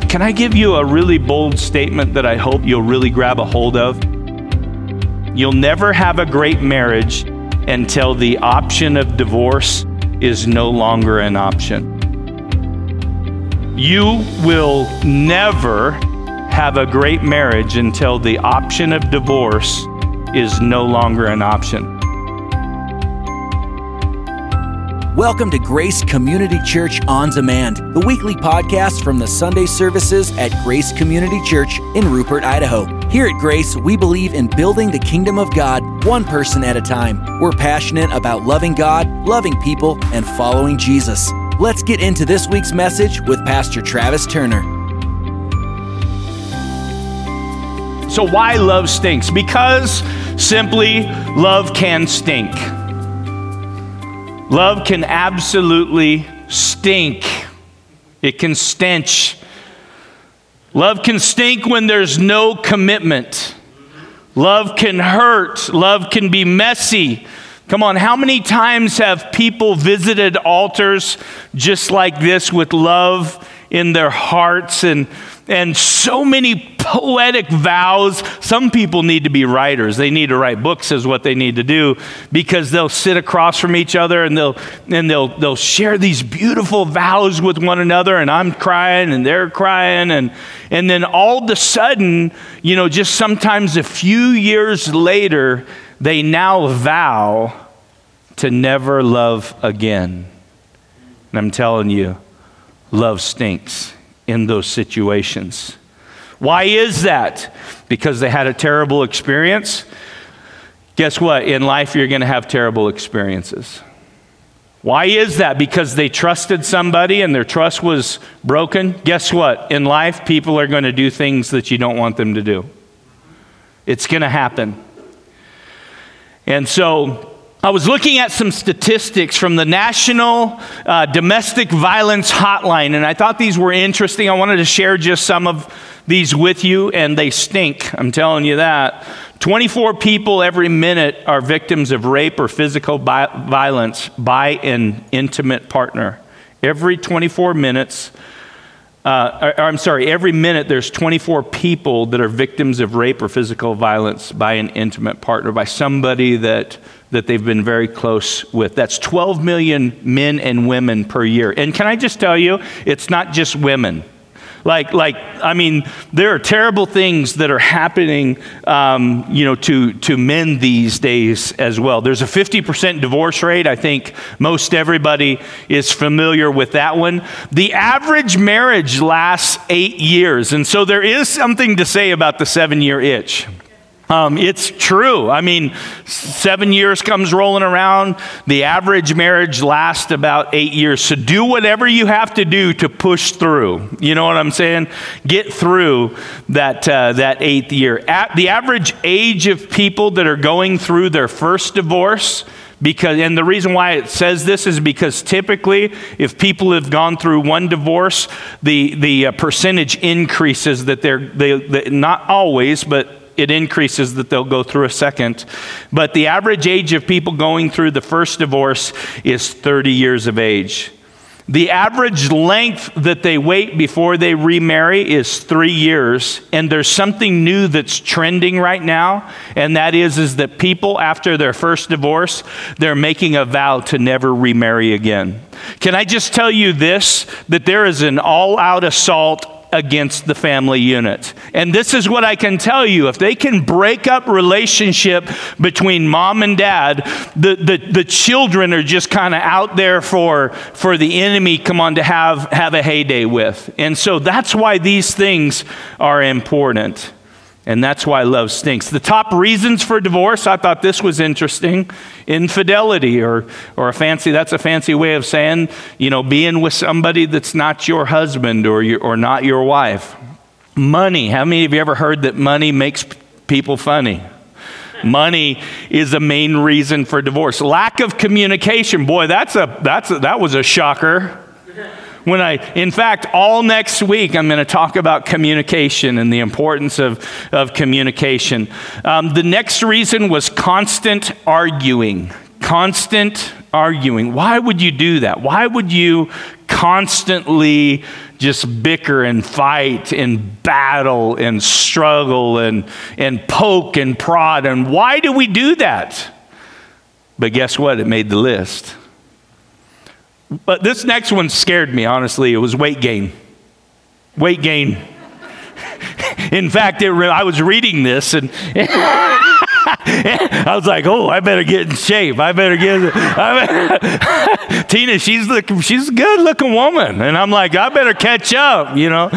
Can I give you a really bold statement that I hope you'll really grab a hold of? You'll never have a great marriage until the option of divorce is no longer an option. You will never have a great marriage until the option of divorce is no longer an option. Welcome to Grace Community Church On Demand, the weekly podcast from the Sunday services at Grace Community Church in Rupert, Idaho. Here at Grace, we believe in building the kingdom of God one person at a time. We're passionate about loving God, loving people, and following Jesus. Let's get into this week's message with Pastor Travis Turner. So why love stinks? Because simply love can stink. Love can absolutely stink. It can stench. Love can stink when there's no commitment. Love can hurt. Love can be messy. Come on, how many times have people visited altars just like this with love in their hearts and so many poetic vows? Some people need to be writers. They need to write books is what they need to do, because they'll sit across from each other and they'll share these beautiful vows with one another, and I'm crying and they're crying, and then all of a sudden, just sometimes a few years later, they now vow to never love again. And I'm telling you, love stinks in those situations. Why is that? Because they had a terrible experience? Guess what? In life, you're going to have terrible experiences. Why is that? Because they trusted somebody and their trust was broken? Guess what? In life, people are going to do things that you don't want them to do. It's going to happen. And so I was looking at some statistics from the National Domestic Violence Hotline, and I thought these were interesting. I wanted to share just some of these with you, and they stink. I'm telling you that. 24 people every minute are victims of rape or physical violence by an intimate partner. Every 24 minutes, every minute there's 24 people that are victims of rape or physical violence by an intimate partner, by somebody that they've been very close with. That's 12 million men and women per year. And can I just tell you, it's not just women. There are terrible things that are happening, to men these days as well. There's a 50% divorce rate. I think most everybody is familiar with that one. The average marriage lasts 8 years. And so there is something to say about the 7-year itch. It's true. 7 years comes rolling around. The average marriage lasts about 8 years. So do whatever you have to do to push through. You know what I'm saying? Get through that 8th year. The average age of people that are going through their first divorce, and the reason why it says this is because typically, if people have gone through one divorce, the percentage increases that they not always, but it increases that they'll go through a second. But the average age of people going through the first divorce is 30 years of age. The average length that they wait before they remarry is 3 years. And there's something new that's trending right now, and that is that people after their first divorce, they're making a vow to never remarry again. Can I just tell you this, that there is an all-out assault against the family unit. And this is what I can tell you. If they can break up relationship between mom and dad, the children are just kind of out there for the enemy to have a heyday with. And so that's why these things are important. And that's why love stinks. The top reasons for divorce, I thought this was interesting. Infidelity, or that's a fancy way of saying, being with somebody that's not your husband or not your wife. Money. How many of you ever heard that money makes people funny? Money is the main reason for divorce. Lack of communication. Boy, that was a shocker. In fact, all next week, I'm going to talk about communication and the importance of communication. The next reason was constant arguing. Constant arguing. Why would you do that? Why would you constantly just bicker and fight and battle and struggle and poke and prod. And why do we do that? But guess what? It made the list. But this next one scared me, honestly. It was weight gain. Weight gain. In fact, I was reading this and I was like, oh, I better get in shape. Tina, she's a good looking woman. And I'm like, I better catch up,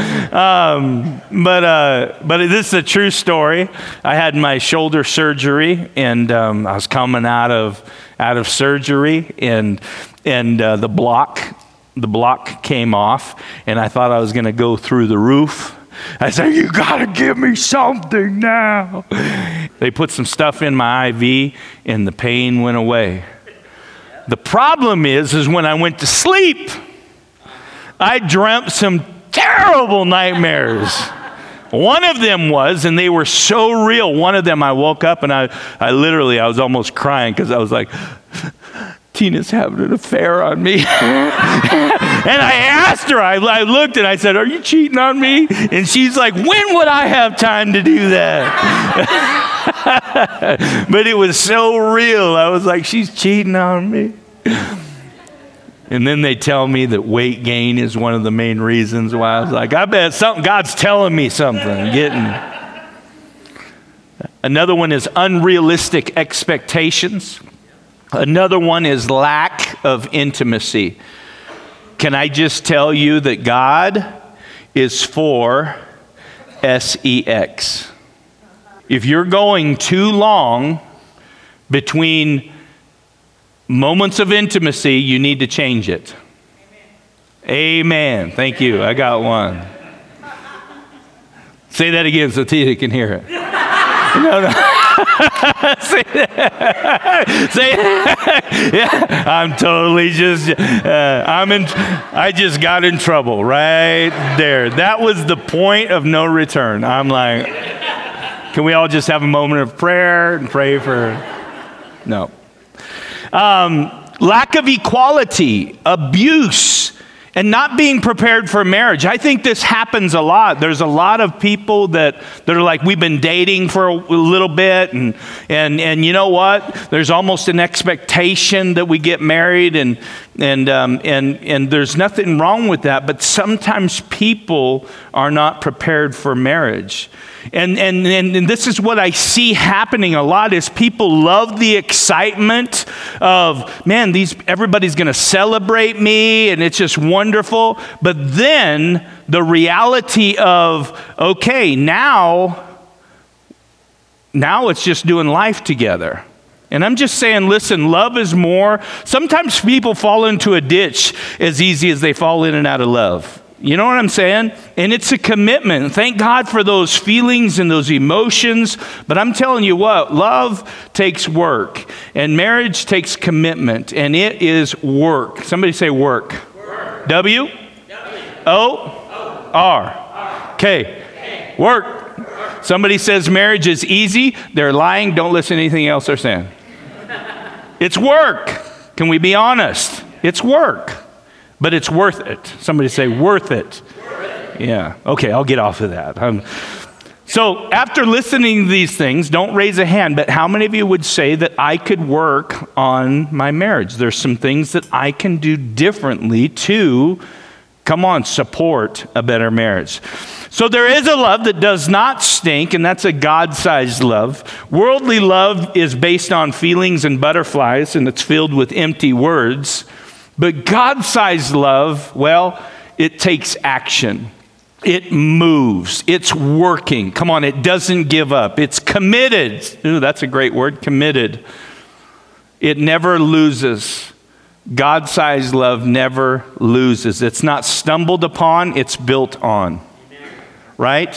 But this is a true story. I had my shoulder surgery and I was coming out of surgery and the block came off and I thought I was going to go through the roof. I said, you got to give me something now. They put some stuff in my IV and the pain went away. The problem is when I went to sleep, I dreamt some terrible nightmares. One of them was, and they were so real, one of them I woke up and I was almost crying because I was like, Tina's having an affair on me. And I asked her, I looked and I said, are you cheating on me? And she's like, when would I have time to do that? But it was so real. I was like, she's cheating on me. And then they tell me that weight gain is one of the main reasons why. I was like, I bet God's telling me something. Another one is unrealistic expectations. Another one is lack of intimacy. Can I just tell you that God is for sex? If you're going too long between moments of intimacy, you need to change it. Amen. Thank you. I got one. Say that again so Tina can hear it. No. Say yeah, I'm totally just, I just got in trouble right there. That was the point of no return. I'm like, can we all just have a moment of prayer and pray for, no. Lack of equality, abuse, and not being prepared for marriage. I think this happens a lot. There's a lot of people that are like, we've been dating for a little bit, and you know what? There's almost an expectation that we get married, and there's nothing wrong with that. But sometimes people are not prepared for marriage. And this is what I see happening a lot is people love the excitement of, man, everybody's going to celebrate me and it's just wonderful. But then the reality of, okay, now it's just doing life together. And I'm just saying, listen, love is more. Sometimes people fall into a ditch as easy as they fall in and out of love. You know what I'm saying? And it's a commitment. Thank God for those feelings and those emotions. But I'm telling you what, love takes work. And marriage takes commitment. And it is work. Somebody say work. W-O-R. Okay. Work. Somebody says marriage is easy. They're lying. Don't listen to anything else they're saying. It's work. Can we be honest? It's work. But it's worth it. Somebody say, worth it. Yeah. Okay, I'll get off of that. So after listening to these things, don't raise a hand, but how many of you would say that I could work on my marriage? There's some things that I can do differently to, support a better marriage. So there is a love that does not stink, and that's a God-sized love. Worldly love is based on feelings and butterflies, and it's filled with empty words. But God-sized love, well, it takes action. It moves. It's working. Come on, it doesn't give up. It's committed. Ooh, that's a great word, committed. It never loses. God-sized love never loses. It's not stumbled upon, it's built on. Right?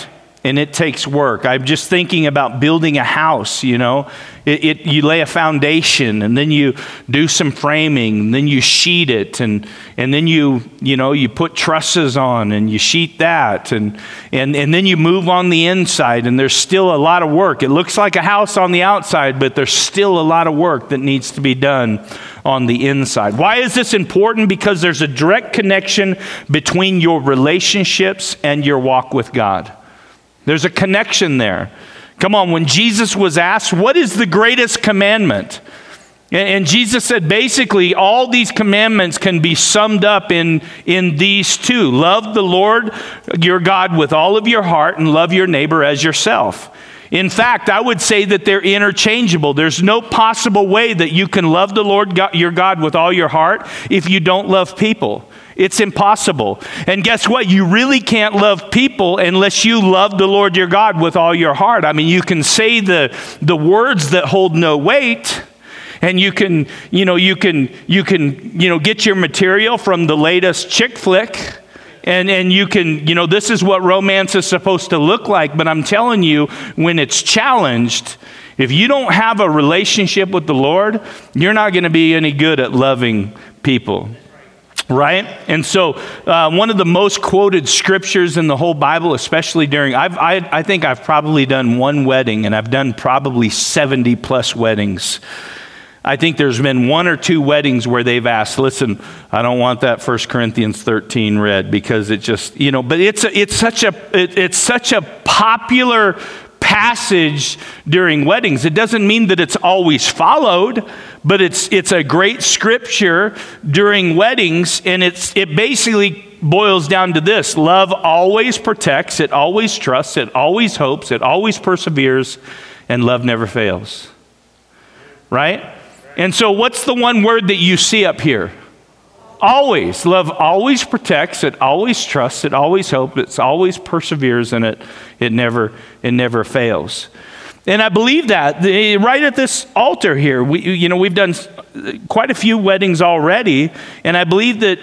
and it takes work. I'm just thinking about building a house, you know. You lay a foundation, and then you do some framing, and then you sheet it, and then you put trusses on, and you sheet that, and then you move on the inside, and there's still a lot of work. It looks like a house on the outside, but there's still a lot of work that needs to be done on the inside. Why is this important? Because there's a direct connection between your relationships and your walk with God. There's a connection there. Come on, when Jesus was asked, what is the greatest commandment? And Jesus said, basically, all these commandments can be summed up in these two. Love the Lord your God with all of your heart, and love your neighbor as yourself. In fact, I would say that they're interchangeable. There's no possible way that you can love the Lord your God with all your heart if you don't love people. It's impossible. And guess what? You really can't love people unless you love the Lord your God with all your heart. I mean, you can say the words that hold no weight, and you can get your material from the latest chick flick, and you can, this is what romance is supposed to look like. But I'm telling you, when it's challenged, if you don't have a relationship with the Lord, you're not going to be any good at loving people. Right? And so one of the most quoted scriptures in the whole Bible, especially during, I think I've probably done one wedding, and I've done probably 70 plus weddings. I think there's been one or two weddings where they've asked, listen, I don't want that 1 Corinthians 13 read, because it just, but it's such a popular passage during weddings. It doesn't mean that it's always followed, but it's a great scripture during weddings, and it basically boils down to this: love always protects, it always trusts, it always hopes, it always perseveres, and love never fails. Right? And so what's the one word that you see up here? Always. Love always protects, it always trusts, it always hopes, it always perseveres, and it never fails. And I believe that right at this altar here, we've done quite a few weddings already, and I believe that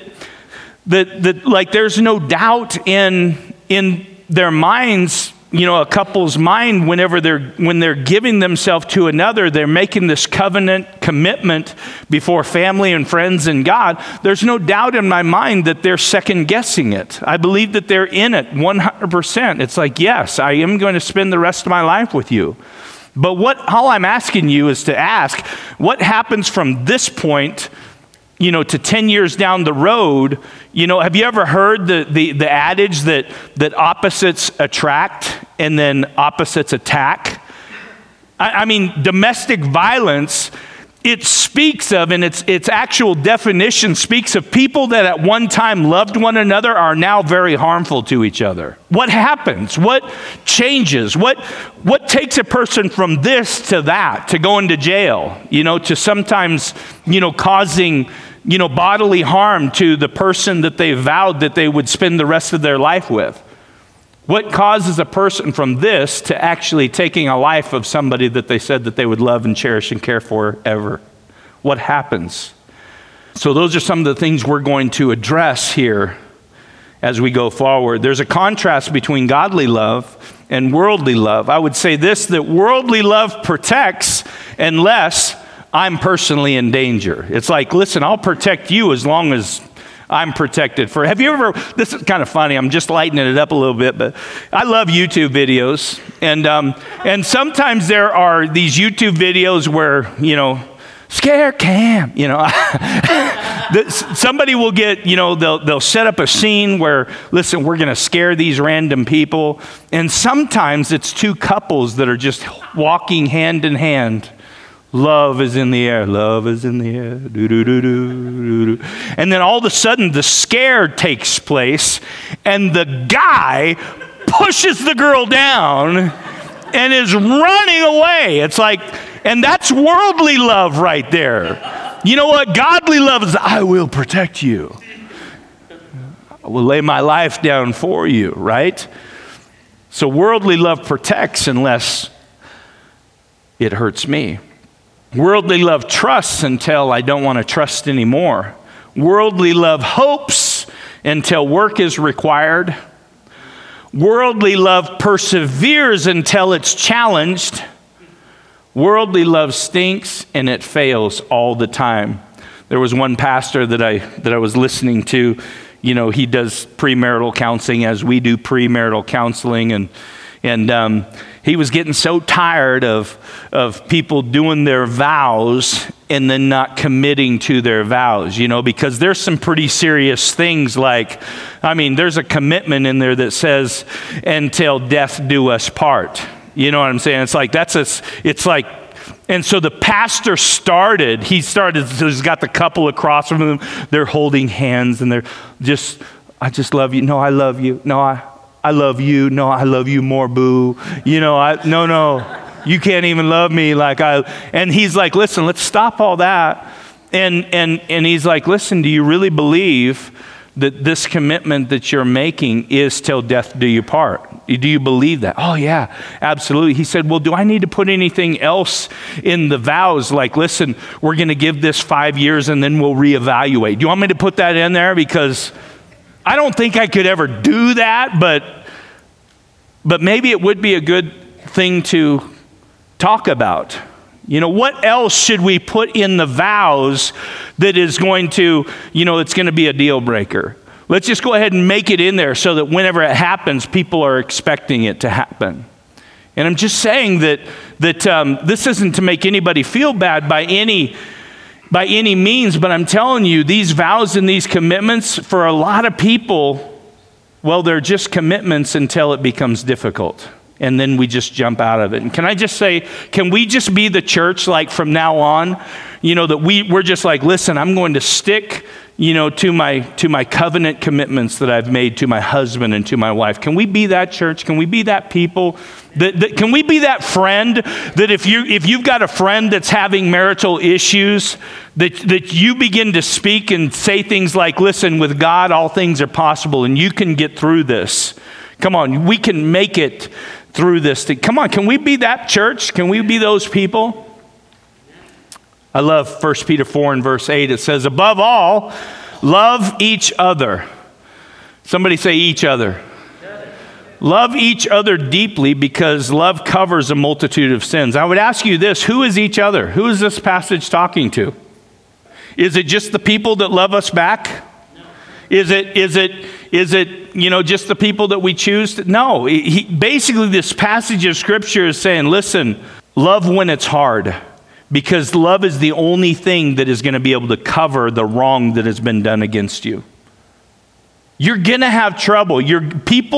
like there's no doubt in their minds, a couple's mind, when they're giving themselves to another, they're making this covenant commitment before family and friends and God. There's no doubt in my mind that they're second guessing it. I believe that they're in it 100%. It's like, yes, I am going to spend the rest of my life with you. But all I'm asking you is to ask, what happens from this point, to 10 years down the road? Have you ever heard the adage that opposites attract and then opposites attack? I mean, domestic violence, it speaks of, and its actual definition speaks of people that at one time loved one another are now very harmful to each other. What happens? What changes? What takes a person from this to that, to going to jail, to sometimes, causing bodily harm to the person that they vowed that they would spend the rest of their life with? What causes a person from this to actually taking a life of somebody that they said that they would love and cherish and care for ever? What happens? So those are some of the things we're going to address here as we go forward. There's a contrast between godly love and worldly love. I would say this, that worldly love protects unless I'm personally in danger. It's like, listen, I'll protect you as long as I'm protected. Have you ever, this is kind of funny, I'm just lightening it up a little bit, but I love YouTube videos. And sometimes there are these YouTube videos where, scare cam, somebody will get, they'll set up a scene where, listen, we're going to scare these random people. And sometimes it's two couples that are just walking hand in hand. Love is in the air, love is in the air, do-do-do-do-do-do. And then all of a sudden the scare takes place, and the guy pushes the girl down and is running away. It's like, and that's worldly love right there. You know what? Godly love is, I will protect you. I will lay my life down for you, right? So worldly love protects unless it hurts me. Worldly love trusts until I don't want to trust anymore. Worldly love hopes until work is required. Worldly love perseveres until it's challenged. Worldly love stinks and it fails all the time. There was one pastor that I was listening to. You know, he does premarital counseling as we do premarital counseling, and he was getting so tired of people doing their vows and then not committing to their vows, you know, because there's some pretty serious things like, I mean, there's a commitment in there that says, until death do us part. You know what I'm saying? It's like, it's like, and so the pastor he's got the couple across from him, they're holding hands and they're just, I just love you. No, I love you. No, I love you. No, I love you more, boo. You know, no, you can't even love me and he's like, listen, let's stop all that. And he's like, listen, do you really believe that this commitment that you're making is till death do you part? Do you believe that? Oh yeah, absolutely. He said, well, do I need to put anything else in the vows? Like, listen, we're going to give this 5 years and then we'll reevaluate. Do you want me to put that in there? Because I don't think I could ever do that, but maybe it would be a good thing to talk about. You know, what else should we put in the vows that is going to, you know, it's going to be a deal breaker? Let's just go ahead and make it in there so that whenever it happens, people are expecting it to happen. And I'm just saying that this isn't to make anybody feel bad by any means, but I'm telling you, these vows and these commitments, for a lot of people, well, they're just commitments until it becomes difficult. And then we just jump out of it. And can I just say, can we just be the church like from now on, you know, that we're just like, listen, I'm going to stick, you know, to my covenant commitments that I've made to my husband and to my wife. Can we be that church? Can we be that people? Can we be that friend that if you've got a friend that's having marital issues, that you begin to speak and say things like, listen, with God, all things are possible and you can get through this. Come on, we can make it through this thing. Come on, can we be that church? Can we be those people? I love 1 Peter 4 and verse 8. It says, above all, love each other. Somebody say each other. Love each other deeply because love covers a multitude of sins. I would ask you this, who is each other? Who is this passage talking to? Is it just the people that love us back? Is it, you know, just the people that we choose to? No, basically this passage of scripture is saying, listen, love when it's hard, because love is the only thing that is going to be able to cover the wrong that has been done against you. You're going to have trouble. The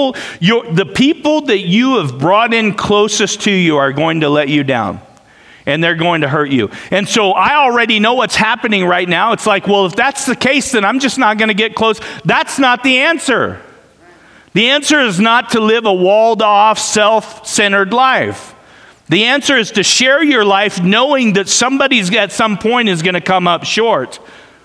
people that you have brought in closest to you are going to let you down. And they're going to hurt you. And so I already know what's happening right now. It's like, well, if that's the case, then I'm just not going to get close. That's not the answer. The answer is not to live a walled-off, self-centered life. The answer is to share your life knowing that somebody's at some point is going to come up short.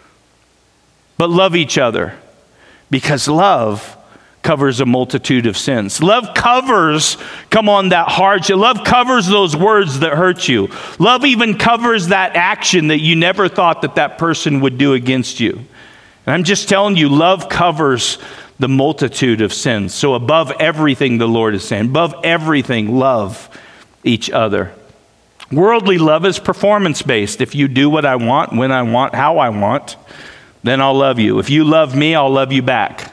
But love each other, because love covers a multitude of sins. Love covers, that hardship. Love covers those words that hurt you. Love even covers that action that you never thought that person would do against you. And I'm just telling you, love covers the multitude of sins. So above everything, the Lord is saying, above everything, love each other. Worldly love is performance-based. If you do what I want, when I want, how I want, then I'll love you. If you love me, I'll love you back.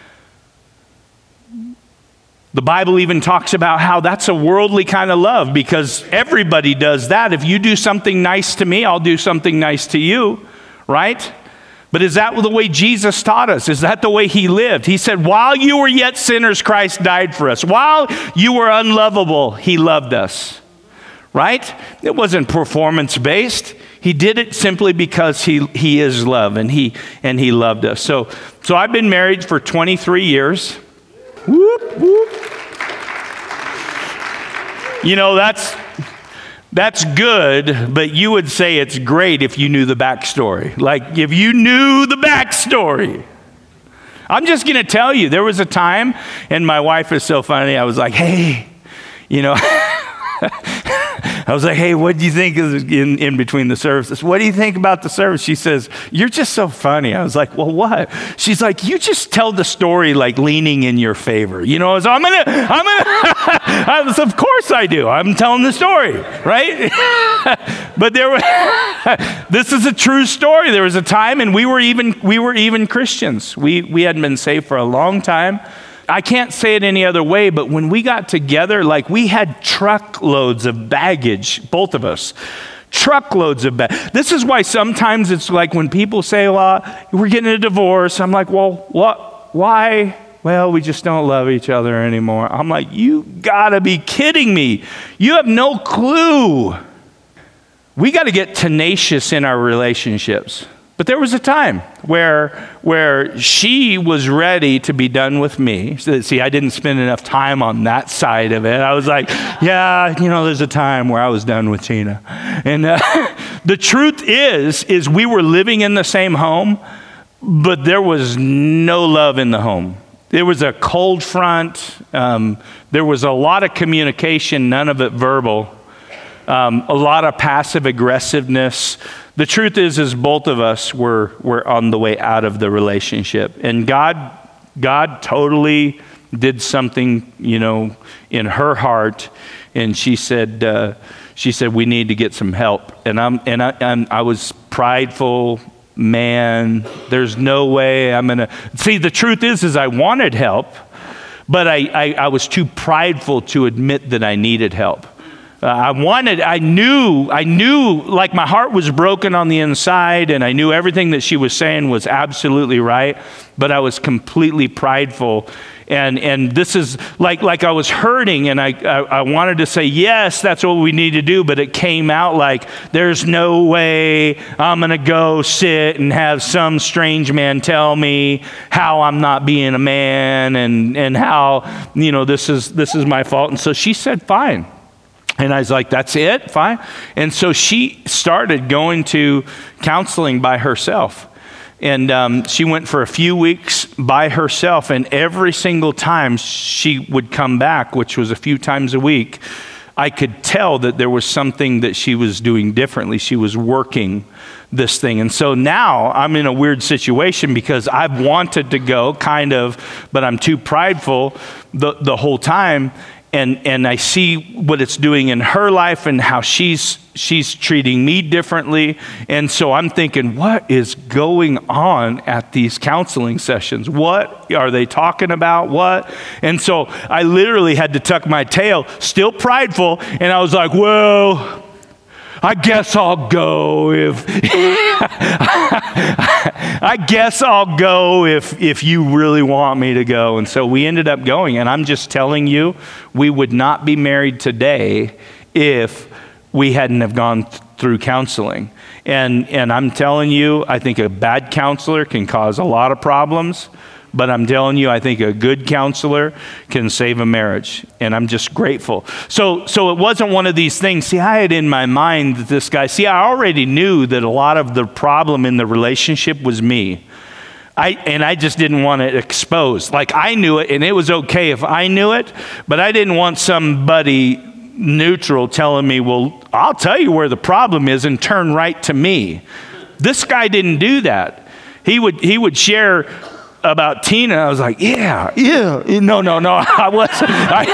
The Bible even talks about how that's a worldly kind of love, because everybody does that. If you do something nice to me, I'll do something nice to you, right? But is that the way Jesus taught us? Is that the way he lived? He said, while you were yet sinners, Christ died for us. While you were unlovable, he loved us, right? It wasn't performance-based. He did it simply because he is love, and he loved us. So I've been married for 23 years. Whoop, whoop. You know, that's good, but you would say it's great if you knew the backstory. Like, if you knew the backstory. I'm just going to tell you, there was a time, and my wife is so funny, I was like, hey, you know, I was like, hey, what do you think in between the services? What do you think about the service? She says, you're just so funny. I was like, well, what? She's like, you just tell the story like leaning in your favor. You know, so I was, of course I do. I'm telling the story, right? But this is a true story. There was a time, and we were even Christians. We hadn't been saved for a long time. I can't say it any other way, but when we got together, like we had truckloads of baggage, both of us. Truckloads of baggage. This is why sometimes it's like when people say, well, we're getting a divorce. I'm like, well, what? Why? Well, we just don't love each other anymore. I'm like, you gotta be kidding me. You have no clue. We got to get tenacious in our relationships. But there was a time where she was ready to be done with me. So, see, I didn't spend enough time on that side of it. I was like, yeah, there's a time where I was done with Tina. And the truth is we were living in the same home, but there was no love in the home. There was a cold front. There was a lot of communication, none of it verbal. A lot of passive aggressiveness. The truth is both of us were on the way out of the relationship. And God totally did something, in her heart. And she said, we need to get some help. And I was prideful, man, there's no way I'm going to. See, the truth is I wanted help, but I was too prideful to admit that I needed help. I knew, like my heart was broken on the inside, and I knew everything that she was saying was absolutely right, but I was completely prideful. And this is like I was hurting, and I wanted to say, yes, that's what we need to do, but it came out like, there's no way I'm going to go sit and have some strange man tell me how I'm not being a man and how, this is my fault. And so she said, fine. And I was like, that's it? Fine. And so she started going to counseling by herself. And she went for a few weeks by herself. And every single time she would come back, which was a few times a week, I could tell that there was something that she was doing differently. She was working this thing. And so now I'm in a weird situation because I've wanted to go, kind of, but I'm too prideful the whole time. And I see what it's doing in her life and how she's treating me differently. And so I'm thinking, what is going on at these counseling sessions? What are they talking about? What? And so I literally had to tuck my tail, still prideful. And I was like, well, I guess I'll go if you really want me to go. And so we ended up going, and I'm just telling you, we would not be married today if we hadn't have gone through counseling. And I'm telling you, I think a bad counselor can cause a lot of problems. But I'm telling you, I think a good counselor can save a marriage. And I'm just grateful. So it wasn't one of these things. See, I had in my mind that this guy, I already knew that a lot of the problem in the relationship was me. I just didn't want it exposed. Like I knew it, and it was okay if I knew it, but I didn't want somebody neutral telling me, well, I'll tell you where the problem is, and turn right to me. This guy didn't do that. He would share about Tina. I was like, yeah. No, I wasn't.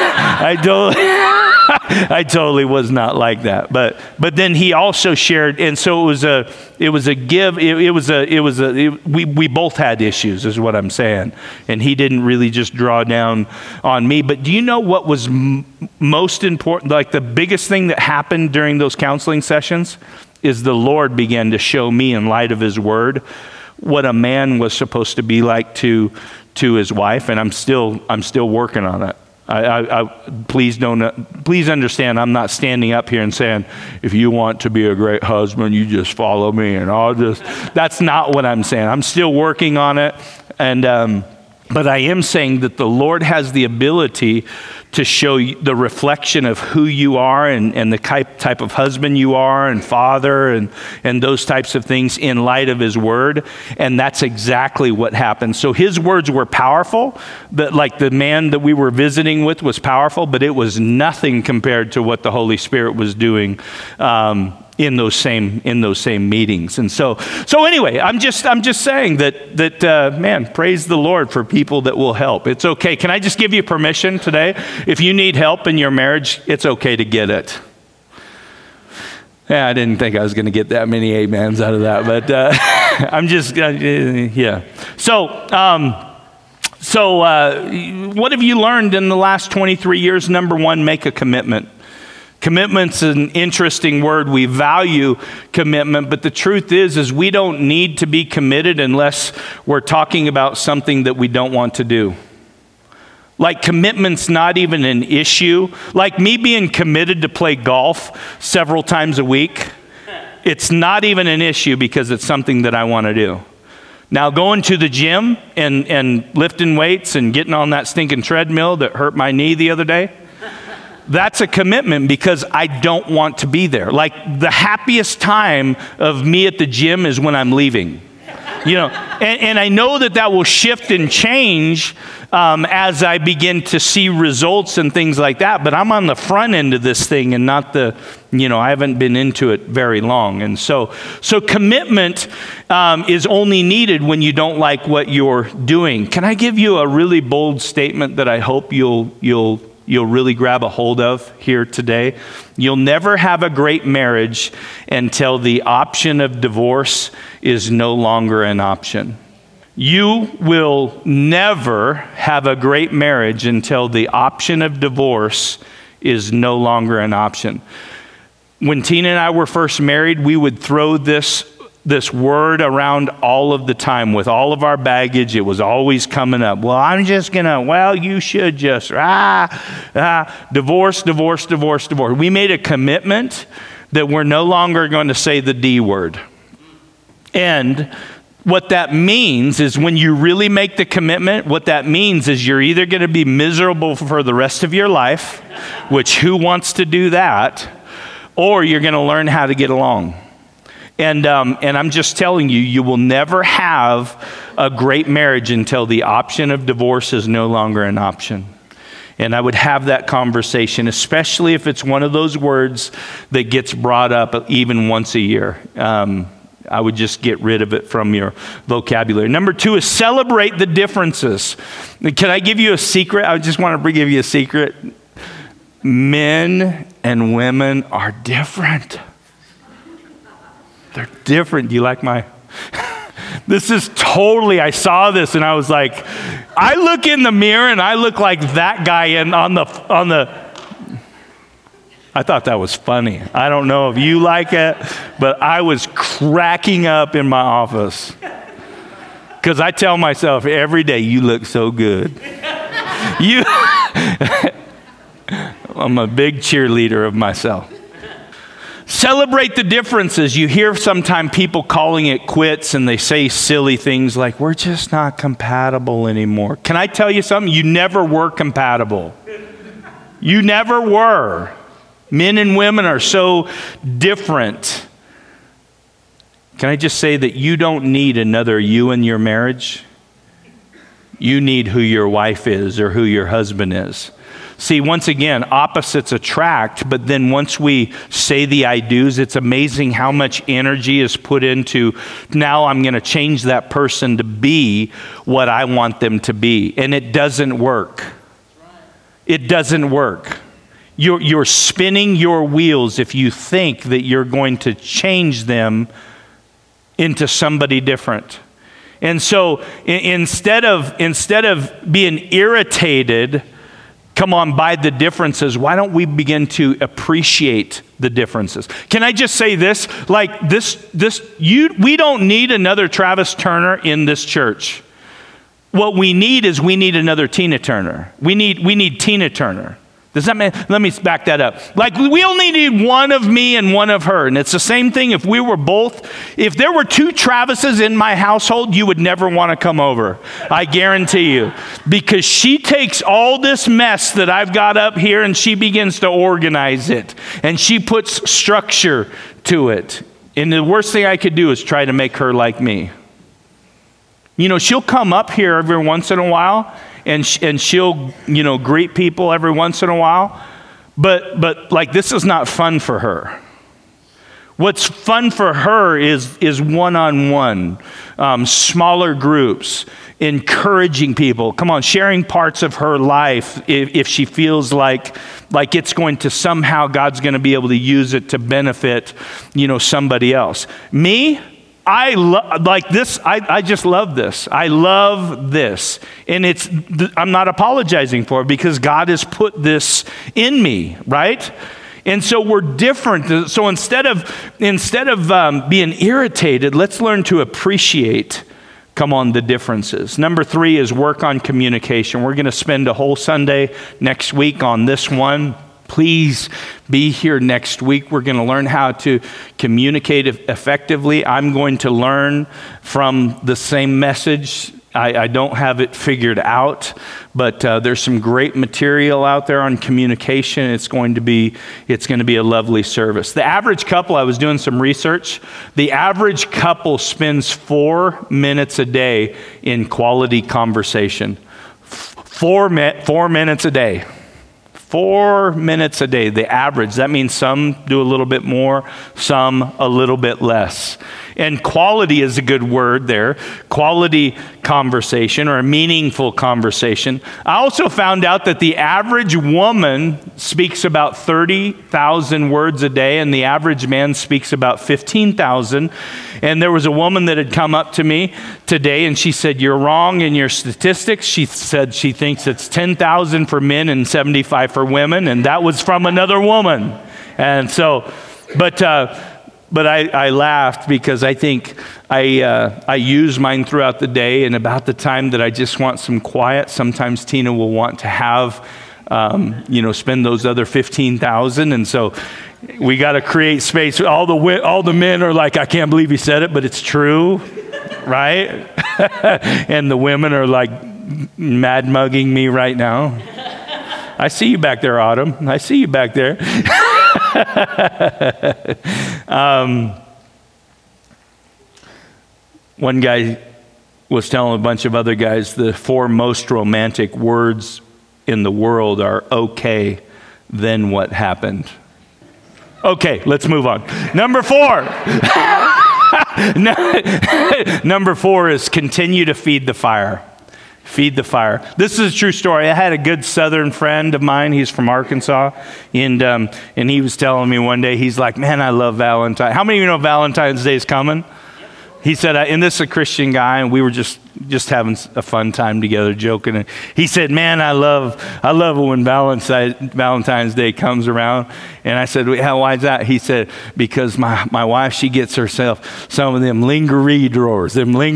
I totally was not like that. But then he also shared, and so it was a give. We both had issues, is what I'm saying, and he didn't really just draw down on me. But do you know what was most important? Like the biggest thing that happened during those counseling sessions is the Lord began to show me in light of His Word what a man was supposed to be like to his wife, and I'm still working on it. Please understand, I'm not standing up here and saying, if you want to be a great husband, you just follow me, and that's not what I'm saying. I'm still working on it, and But I am saying that the Lord has the ability to show you the reflection of who you are and the type of husband you are and father and those types of things in light of his word. And that's exactly what happened. So his words were powerful, but like the man that we were visiting with was powerful, but it was nothing compared to what the Holy Spirit was doing in those same meetings. And so anyway, I'm just saying that man, praise the Lord for people that will help. It's okay. Can I just give you permission today? If you need help in your marriage, it's okay to get it. Yeah, I didn't think I was going to get that many amens out of that, but I'm just yeah. So what have you learned in the last 23 years? Number one, make a commitment. Commitment's an interesting word. We value commitment, but the truth is we don't need to be committed unless we're talking about something that we don't want to do. Like commitment's not even an issue. Like me being committed to play golf several times a week, it's not even an issue because it's something that I want to do. Now going to the gym and lifting weights and getting on that stinking treadmill that hurt my knee the other day, that's a commitment because I don't want to be there. Like the happiest time of me at the gym is when I'm leaving. And I know that will shift and change as I begin to see results and things like that. But I'm on the front end of this thing and not I haven't been into it very long. And so commitment is only needed when you don't like what you're doing. Can I give you a really bold statement that I hope you'll really grab a hold of here today? You'll never have a great marriage until the option of divorce is no longer an option. You will never have a great marriage until the option of divorce is no longer an option. When Tina and I were first married, we would throw this word around all of the time with all of our baggage. It was always coming up. Well, you should just, divorce. We made a commitment that we're no longer going to say the D word. And what that means is when you really make the commitment, what that means is you're either going to be miserable for the rest of your life, which who wants to do that, or you're going to learn how to get along. And I'm just telling you, you will never have a great marriage until the option of divorce is no longer an option. And I would have that conversation, especially if it's one of those words that gets brought up even once a year. I would just get rid of it from your vocabulary. Number two is celebrate the differences. Can I give you a secret? I just want to give you a secret. Men and women are different. They're different. Do you like my... This is totally, I saw this and I was like, I look in the mirror and I look like that guy on the... I thought that was funny. I don't know if you like it, but I was cracking up in my office. Because I tell myself every day, you look so good. I'm a big cheerleader of myself. Celebrate the differences. You hear sometimes people calling it quits and they say silly things like, we're just not compatible anymore. Can I tell you something? You never were compatible. You never were. Men and women are so different. Can I just say that you don't need another you in your marriage? You need who your wife is or who your husband is. See, once again, opposites attract, but then once we say the I do's, it's amazing how much energy is put into, now I'm going to change that person to be what I want them to be. And it doesn't work. It doesn't work. You're spinning your wheels if you think that you're going to change them into somebody different. And so instead of being irritated, come on, by the differences, why don't we begin to appreciate the differences? Can I just say this? Like we don't need another Travis Turner in this church. What we need is another Tina Turner. We need Tina Turner. Does that mean, let me back that up. Like, we only need one of me and one of her. And it's the same thing if we were both. If there were two Travises in my household, you would never want to come over. I guarantee you. Because she takes all this mess that I've got up here and she begins to organize it. And she puts structure to it. And the worst thing I could do is try to make her like me. You know, she'll come up here every once in a while. And she'll, greet people every once in a while. But like, this is not fun for her. What's fun for her is one-on-one, smaller groups, encouraging people. Come on, sharing parts of her life if she feels like it's going to somehow, God's going to be able to use it to benefit, somebody else. Me? I just love this. I love this. And I'm not apologizing for it because God has put this in me, right? And so we're different. So instead of being irritated, let's learn to appreciate, the differences. Number 3 is work on communication. We're going to spend a whole Sunday next week on this one. Please be here next week. We're going to learn how to communicate effectively. I'm going to learn from the same message. I don't have it figured out, but there's some great material out there on communication. It's going to be a lovely service. The average couple, I was doing some research, the average couple spends 4 minutes a day in quality conversation. 4 minutes a day. 4 minutes a day, the average. That means some do a little bit more, some a little bit less. And quality is a good word there. Quality conversation or a meaningful conversation. I also found out that the average woman speaks about 30,000 words a day and the average man speaks about 15,000. And there was a woman that had come up to me today and she said, "You're wrong in your statistics." She said she thinks it's 10,000 for men and 75 for women. And that was from another woman. And so, but I laughed because I think I use mine throughout the day, and about the time that I just want some quiet, sometimes Tina will want to have, spend those other 15,000, and so we got to create space. All the men are like, "I can't believe he said it," but it's true, right? And the women are like mad mugging me right now. I see you back there, Autumn. I see you back there. One guy was telling a bunch of other guys the 4 most romantic words in the world are "okay, then what happened?" Okay, let's move on. Number 4. Number 4 is continue to feed the fire. Feed the fire. This is a true story. I had a good Southern friend of mine. He's from Arkansas, and he was telling me one day, he's like, "Man, I love Valentine's." How many of you know Valentine's Day is coming? He said, and this is a Christian guy, and we were just having a fun time together, joking. And he said, "Man, I love it when Valentine's Day comes around." And I said, "Why is that?" He said, "Because my wife, she gets herself some of them lingerie drawers.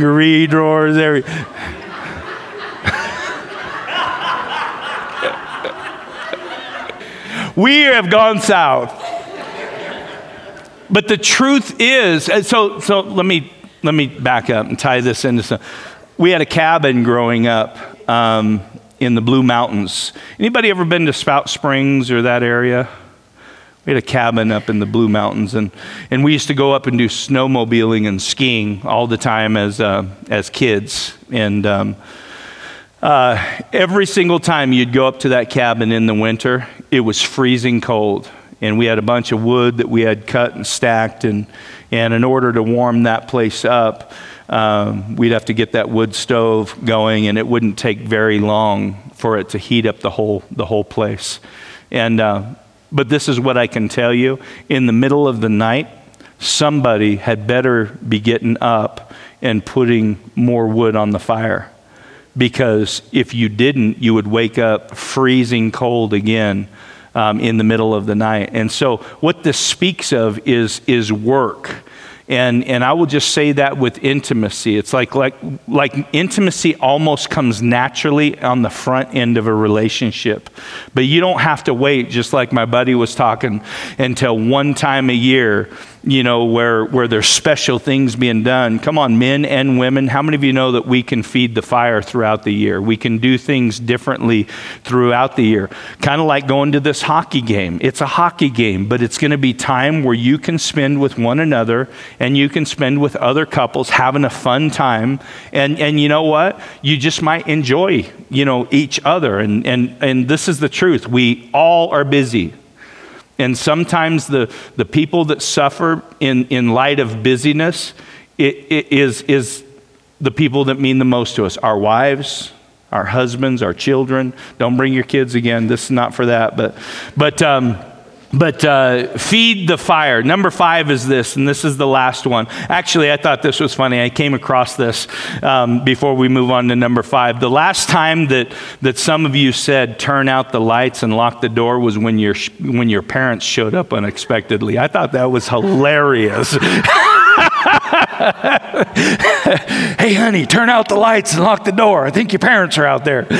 We have gone south. But the truth is, so let me back up and tie this into some. We had a cabin growing up in the Blue Mountains. Anybody ever been to Spout Springs or that area? We had a cabin up in the Blue Mountains, and we used to go up and do snowmobiling and skiing all the time as kids. And every single time you'd go up to that cabin in the winter, it was freezing cold. And we had a bunch of wood that we had cut and stacked, and in order to warm that place up, we'd have to get that wood stove going, and it wouldn't take very long for it to heat up the whole place. And but this is what I can tell you: in the middle of the night, somebody had better be getting up and putting more wood on the fire, because if you didn't, you would wake up freezing cold again. In the middle of the night. And so what this speaks of is work. And I will just say that with intimacy. It's like intimacy almost comes naturally on the front end of a relationship. But you don't have to wait, just like my buddy was talking, until one time a year, where there's special things being done. Come on, men and women. How many of you know that we can feed the fire throughout the year? We can do things differently throughout the year. Kind of like going to this hockey game. It's a hockey game, but it's going to be time where you can spend with one another and you can spend with other couples having a fun time. And you know what? You just might enjoy, each other. And this is the truth. We all are busy. And sometimes the people that suffer in light of busyness is the people that mean the most to us. Our wives, our husbands, our children. Don't bring your kids again. This is not for that. But feed the fire. Number 5 is this, and this is the last one. Actually, I thought this was funny. I came across this before we move on to number 5. The last time that some of you said, turn out the lights and lock the door, was when your parents showed up unexpectedly. I thought that was hilarious. Hey, honey, turn out the lights and lock the door. I think your parents are out there.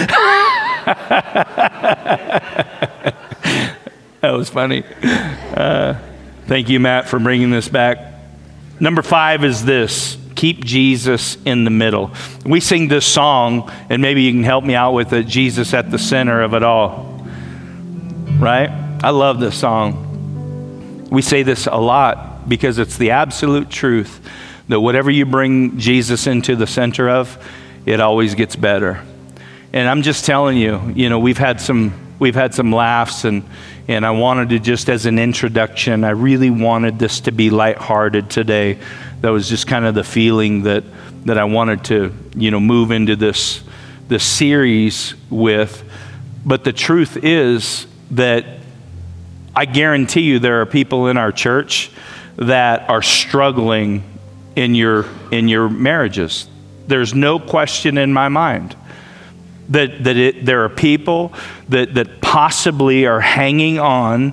That was funny. Thank you, Matt, for bringing this back. Number 5 is this: keep Jesus in the middle. We sing this song, and maybe you can help me out with it, Jesus at the center of it all. Right? I love this song. We say this a lot because it's the absolute truth that whatever you bring Jesus into the center of, it always gets better. And I'm just telling you, we've had some laughs, and I wanted to, just as an introduction, I really wanted this to be lighthearted today. That was just kind of the feeling that I wanted to, move into this series with. But the truth is that I guarantee you there are people in our church that are struggling in your marriages. There's no question in my mind that there are people that possibly are hanging on.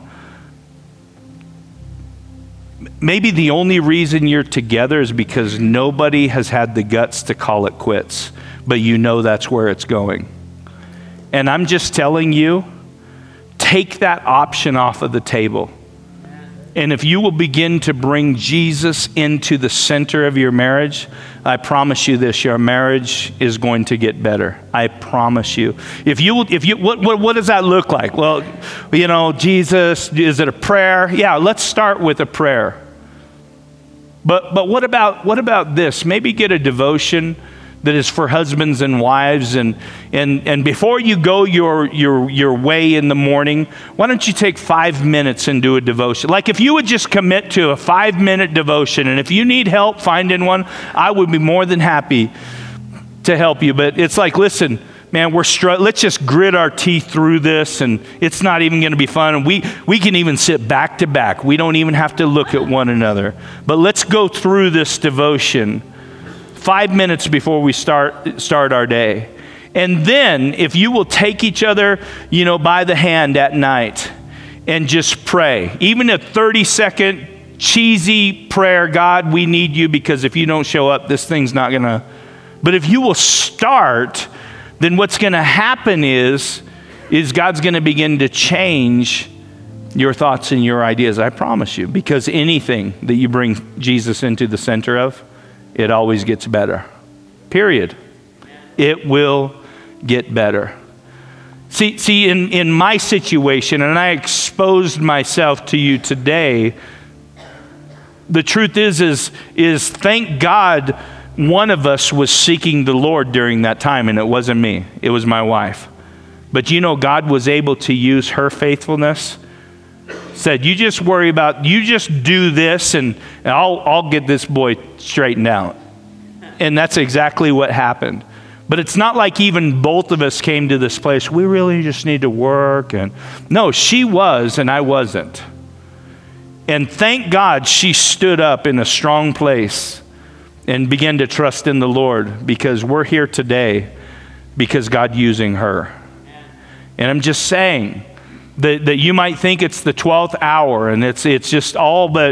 Maybe the only reason you're together is because nobody has had the guts to call it quits, but that's where it's going. And I'm just telling you, take that option off of the table. And if you will begin to bring Jesus into the center of your marriage, I promise you this: your marriage is going to get better. I promise you. What does that look like? Well, Jesus, is it a prayer? Yeah, let's start with a prayer. But what about this? Maybe get a devotion that is for husbands and wives, and before you go your way in the morning, why don't you take 5 minutes and do a devotion? Like, if you would just commit to a 5-minute devotion, and if you need help finding one, I would be more than happy to help you. But it's like, listen, man, let's just grit our teeth through this, and it's not even going to be fun. And we can even sit back to back. We don't even have to look at one another. But let's go through this devotion 5 minutes before we start our day. And then if you will take each other, by the hand at night and just pray, even a 30-second cheesy prayer, God, we need you, because if you don't show up, this thing's not going to. But if you will start, then what's going to happen is God's going to begin to change your thoughts and your ideas. I promise you, because anything that you bring Jesus into the center of, it always gets better. Period. It will get better. See, in my situation, and I exposed myself to you today, the truth is thank God one of us was seeking the Lord during that time, and it wasn't me. It was my wife. But God was able to use her faithfulness. Said, you just do this, and I'll get this boy straightened out. And that's exactly what happened. But it's not like even both of us came to this place, we really just need to work. And no, she was, and I wasn't. And thank God she stood up in a strong place and began to trust in the Lord, because we're here today because God using her. And I'm just saying that you might think it's the 12th hour and it's just all but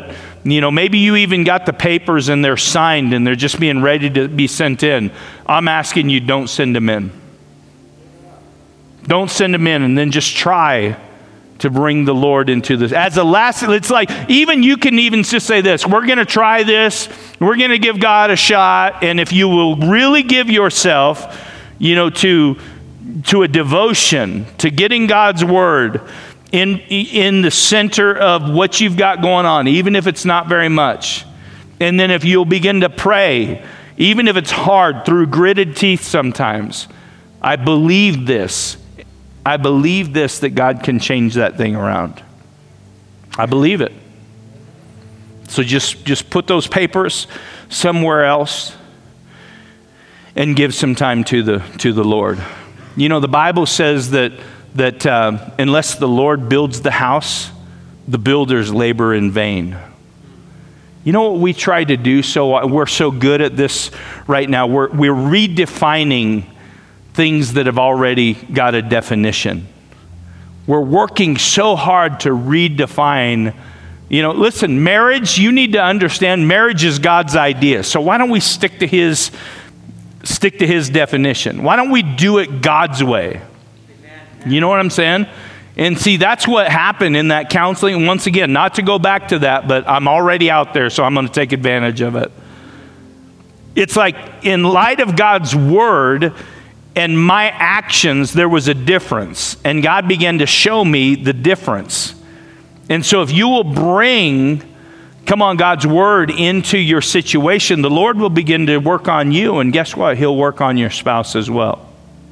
maybe you even got the papers and they're signed and they're just being ready to be sent in. I'm asking you, don't send them in. Don't send them in, and then just try to bring the Lord into this. As a last, it's like, you can even just say this, we're going to try this, we're going to give God a shot, and if you will really give yourself, to a devotion, to getting God's word in the center of what you've got going on, even if it's not very much. And then if you'll begin to pray, even if it's hard, through gritted teeth sometimes, I believe this, that God can change that thing around. I believe it. So just put those papers somewhere else and give some time to the Lord. The Bible says that unless the Lord builds the house, the builders labor in vain. You know what we try to do? So we're so good at this right now. We're redefining things that have already got a definition. We're working so hard to redefine. Listen, marriage, you need to understand, marriage is God's idea. So why don't we stick to his definition? Why don't we do it God's way? You know what I'm saying? And see, that's what happened in that counseling. Once again, not to go back to that, but I'm already out there, so I'm going to take advantage of it. It's like, in light of God's word and my actions, there was a difference. And God began to show me the difference. And so if you will bring, God's word into your situation, the Lord will begin to work on you. And guess what? He'll work on your spouse as well.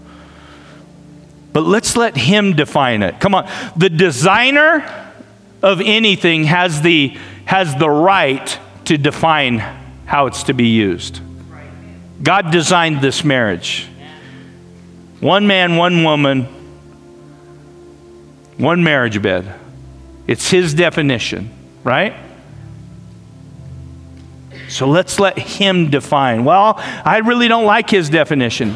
But let's let him define it. Come on. The designer of anything has the right to define how it's to be used. God designed this marriage. One man, one woman, one marriage bed. It's his definition, right? So let's let him define. Well, I really don't like his definition.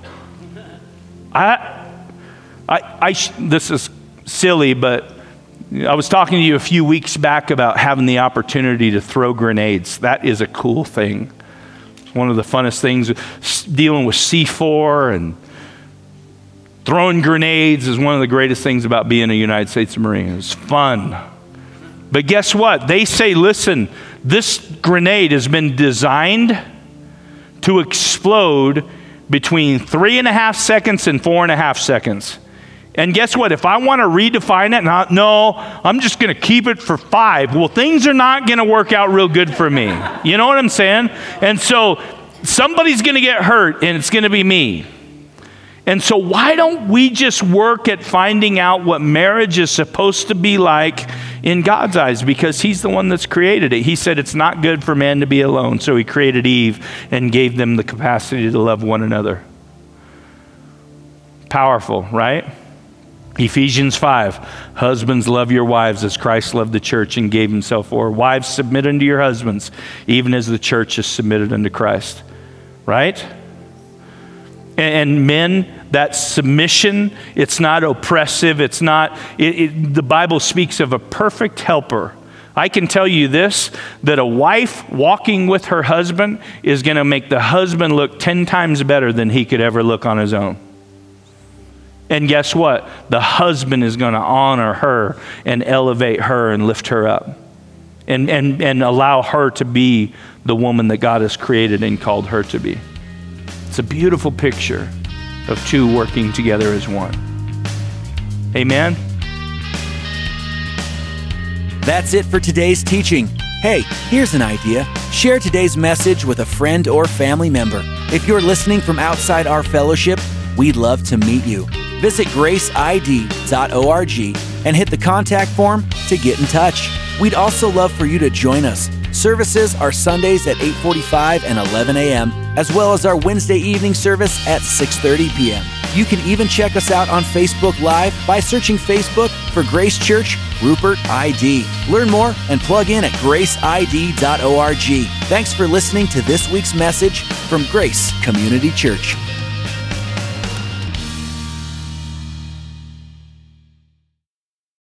This is silly, but I was talking to you a few weeks back about having the opportunity to throw grenades. That is a cool thing. It's one of the funnest things. Dealing with C4 and throwing grenades is one of the greatest things about being a United States Marine. It's fun. But guess what? They say, listen, this grenade has been designed to explode between 3.5 seconds and 4.5 seconds. And guess what? If I want to redefine it, no, I'm just going to keep it for 5. Well, things are not going to work out real good for me. You know what I'm saying? And so somebody's going to get hurt, and it's going to be me. And so why don't we just work at finding out what marriage is supposed to be like in God's eyes? Because he's the one that's created it. He said it's not good for man to be alone. So he created Eve and gave them the capacity to love one another. Powerful, right? Ephesians 5, husbands, love your wives as Christ loved the church and gave himself for her. Wives, submit unto your husbands, even as the church is submitted unto Christ. Right? And men, that submission, it's not oppressive. It's not, the Bible speaks of a perfect helper. I can tell you this, that a wife walking with her husband is going to make the husband look 10 times better than he could ever look on his own. And guess what? The husband is going to honor her and elevate her and lift her up and allow her to be the woman that God has created and called her to be. It's a beautiful picture of two working together as one. Amen? That's it for today's teaching. Hey, here's an idea. Share today's message with a friend or family member. If you're listening from outside our fellowship, we'd love to meet you. Visit graceid.org and hit the contact form to get in touch. We'd also love for you to join us. Services are Sundays at 8:45 and 11 a.m., as well as our Wednesday evening service at 6:30 p.m. You can even check us out on Facebook Live by searching Facebook for Grace Church Rupert ID. Learn more and plug in at graceid.org. Thanks for listening to this week's message from Grace Community Church.